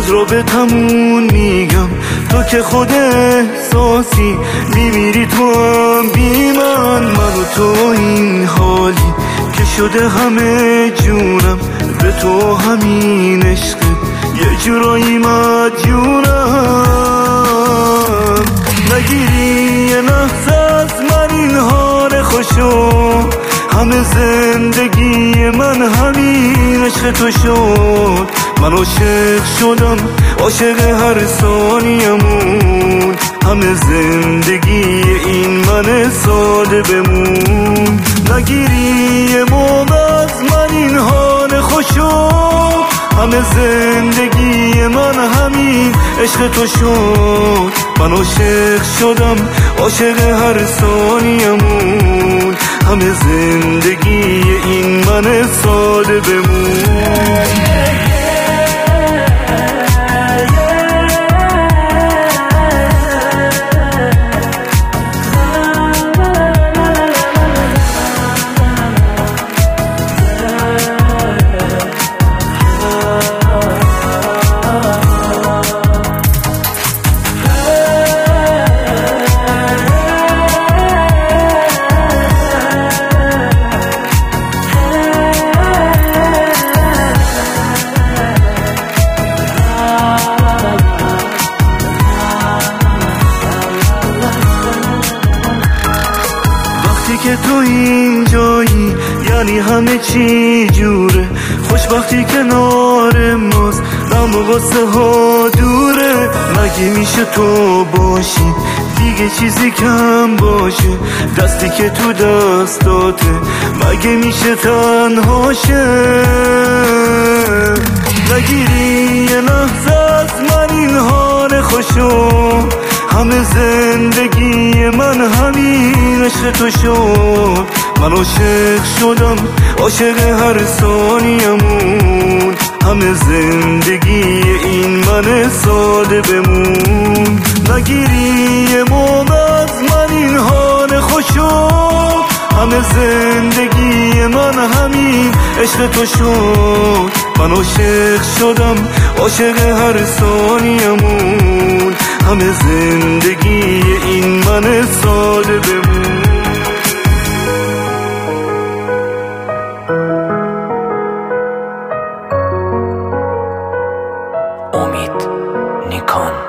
رو به تموم میگم، تو که خود احساسی میمیری تو هم بی من و تو این حالی که شده همه جونم به تو همین عشقت یه جورایی مدیونم. نگیری یه لحظه از من این حال خوشو، همه زندگی من همین عشق تو شد. من عاشق شدم، عاشق هر ثانیه‌مون، همه زندگی این من ساده بمون. نگیری یه موقع از من این حال خوشو، همه زندگی من همین عشق تو شد. من عاشق شدم، عاشق هر ثانیه‌مون، همه زندگی این من ساده بمون. که تو اینجایی یعنی همه چی جوره، خوشبختی کنار ماست، غم و غصه ها دوره. مگه میشه تو باشی دیگه چیزی کم باشه، دستی که تو دستاته مگه میشه تنها شه؟ نگیری یه لحظه از من این حال خوشو، همه زندگی من همین عشق تو شد. من عاشق شدم، عاشق هر ثانیه‌مون، همه زندگی این من ساده بمون. نگیری یه موقع از من این حال خوشو، همه زندگی من همین عشق تو شد. من عاشق شدم، عاشق هر ثانیه‌مون، همه زندگی این من ساده بمون. امید نیکان.